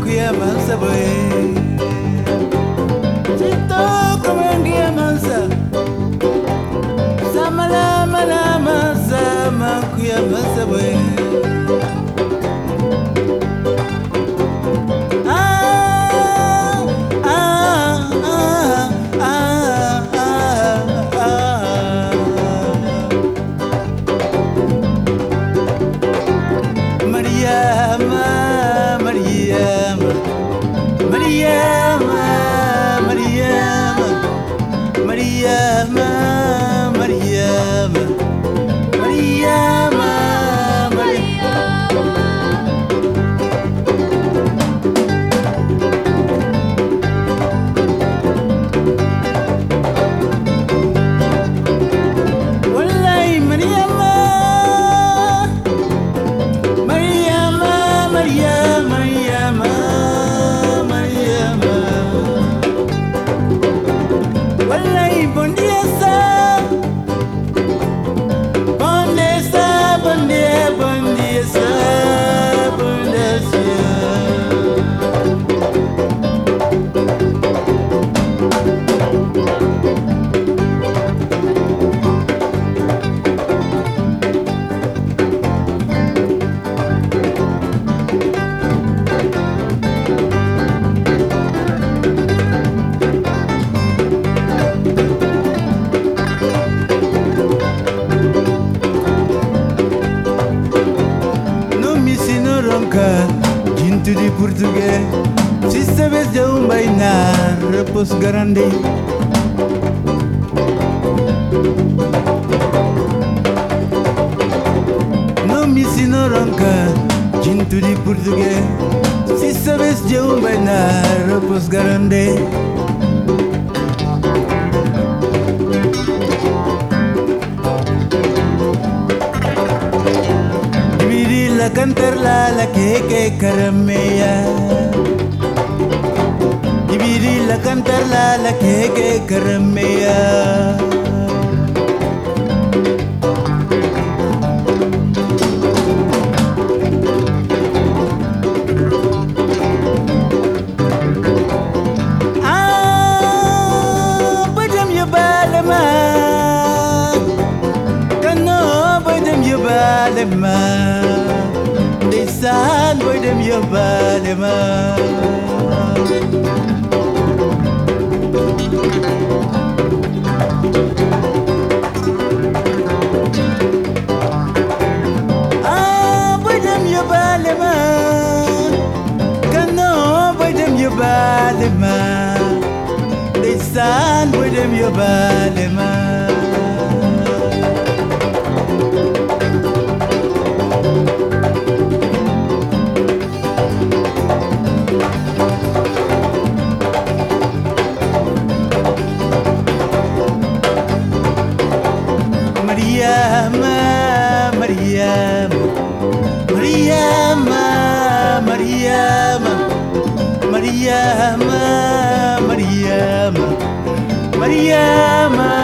kuya mansa boy. Sito kumengia mansa. Samala mala mansa kuya mansa boy. Jintu di Português, se sabes de bainar, repos grande. Não me ensino ronca, jintu di Português, se sabes de bainar, repos grande. La cantarla la que caramella. Dividi la cantarla la que caramella. Badam ya balama. Kano badam ya balama. San boy dem yo balema. Boy dem yo balema. Kano boy dem yo balema. San boy dem yo balema. Mariama